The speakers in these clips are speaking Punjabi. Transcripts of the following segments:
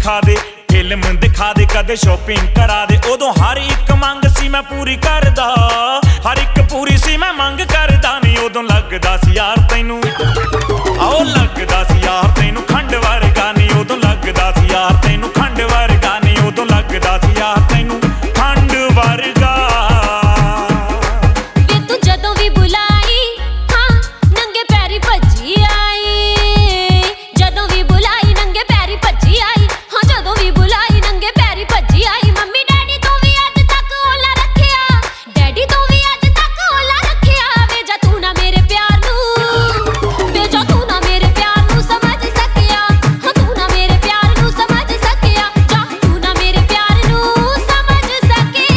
ਵਿਖਾ ਦੇ, ਫਿਲਮ ਦਿਖਾ ਦੇ, ਕਦੇ ਸ਼ੋਪਿੰਗ ਕਰਾ ਦੇ। ਉਦੋਂ ਹਰ ਇੱਕ ਮੰਗ ਸੀ ਮੈਂ ਪੂਰੀ ਕਰਦਾ, ਹਰ ਇੱਕ ਪੂਰੀ ਸੀ ਮੈਂ ਮੰਗ ਕਰਦਾ ਨੀ। ਉਦੋਂ ਲੱਗਦਾ ਸੀ ਯਾਰ ਤੈਨੂੰ, ਆਓ ਲੱਗਦਾ ਸੀ ਯਾਰ ਤੈਨੂੰ ਖੰਡ ਵਰਗਾ ਨੀ। ਉਦੋਂ ਲੱਗਦਾ ਸੀ ਯਾਰ ਤੈਨੂੰ ਖੰਡ ਵਰਗਾ ਨੀ। ਉਦੋਂ ਲੱਗਦਾ ਸੀ ਯਾਰ ਤੈਨੂੰ ਖੰਡ ਵਰਗਾ। ਵੇ ਤੂੰ ਜਦੋਂ ਵੀ ਬੁਲਾਈ ਹਾਂ ਨੰਗੇ ਪੈਰੀ ਭੱਜੀ ਆਈ, ਜਦੋਂ ਵੀ ਬੁਲਾਈ ਨੰਗੇ ਪੈਰੀ ਭੱਜੀ ਆਈ, ਹਾਂ ਜਦੋਂ ਵੀ ਬੁਲਾਈ ਨੰਗੇ ਪੈਰੀ ਭੱਜੀ ਆਈ। ਮੰਮੀ ਡੈਡੀ ਤੋਂ ਵੀ ਅੱਜ ਤੱਕ ਓਲਾ ਰੱਖਿਆ, ਡੈਡੀ ਤੋਂ ਵੀ ਅੱਜ ਤੱਕ ਓਲਾ ਰੱਖਿਆ। ਵੇ ਜਾ ਤੂੰ ਨਾ ਮੇਰੇ ਪਿਆਰ ਨੂੰ, ਵੇ ਜਾ ਤੂੰ ਨਾ ਮੇਰੇ ਪਿਆਰ ਨੂੰ ਸਮਝ ਸਕਿਆ, ਹਾਂ ਤੂੰ ਨਾ ਮੇਰੇ ਪਿਆਰ ਨੂੰ ਸਮਝ ਸਕਿਆ, ਜਾ ਤੂੰ ਨਾ ਮੇਰੇ ਪਿਆਰ ਨੂੰ ਸਮਝ ਸਕਿਆ।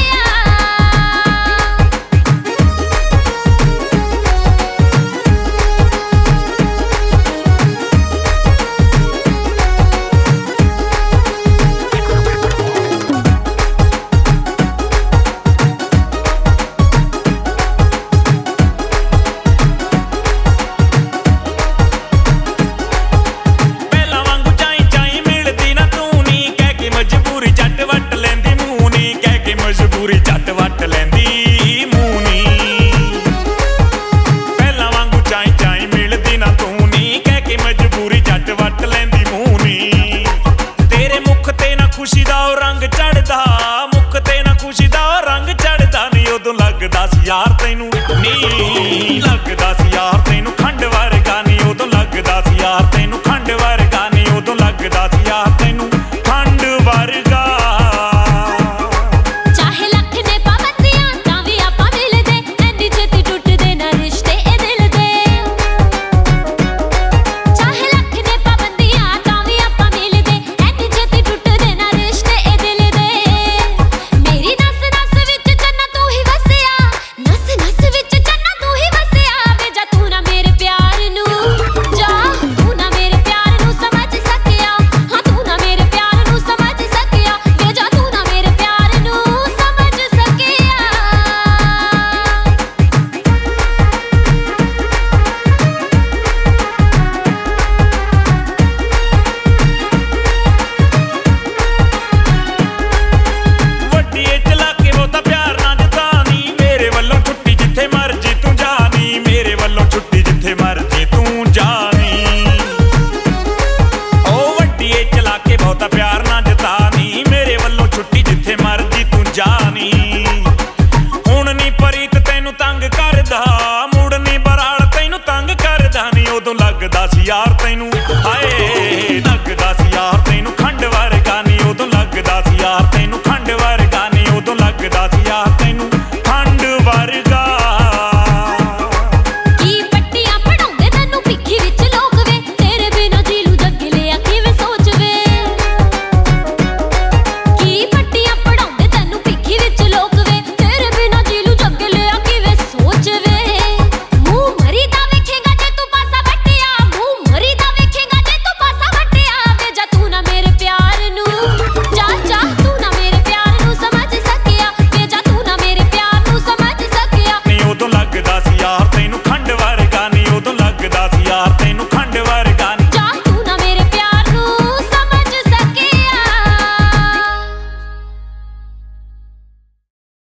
ਪਹਿਲਾਂ ਵਾਂਗੂ ਚਾਈ ਚਾਈ ਮਿਲਦੀ ਨਾ ਤੂੰ ਨੀ, ਕਹਿ ਕੇ ਮਜਬੂਰੀ ਝੱਟ ਵੱਟ ਲੈਂਦੀ ਮੂੰਹ ਨੀ, ਕਹਿ ਕੇ ਮਜਬੂਰੀ ਝੱਟ ਵੱਟ ਲੈਂਦੀ ਮੂੰਹ ਨੀ। ਪਹਿਲਾਂ ਵਾਂਗੂ ਚਾਈ ਚਾਈ ਮਿਲਦੀ ਨਾ ਤੂੰ ਨੀ, ਕਹਿ ਕੇ ਮਜਬੂਰੀ ਝੱਟ ਵੱਟ ਲੈਂਦੀ ਮੂੰਹ ਨੀ। ਤੇਰੇ ਮੁਖ ਤੇ ਨਾ ਖੁਸ਼ੀ ਦਾ ਉਹ ਰੰਗ ਚੜਦਾ, ਮੁਖ ਤੇ ਨਾ ਖੁਸ਼ੀ ਦਾ ਉਹ ਰੰਗ ਚੜਦਾ ਨੀ। ਉਦੋਂ ਲੱਗਦਾ ਸੀ ਯਾਰ ਤੈਨੂੰ ਨੀ, ਲੱਗਦਾ ਸੀ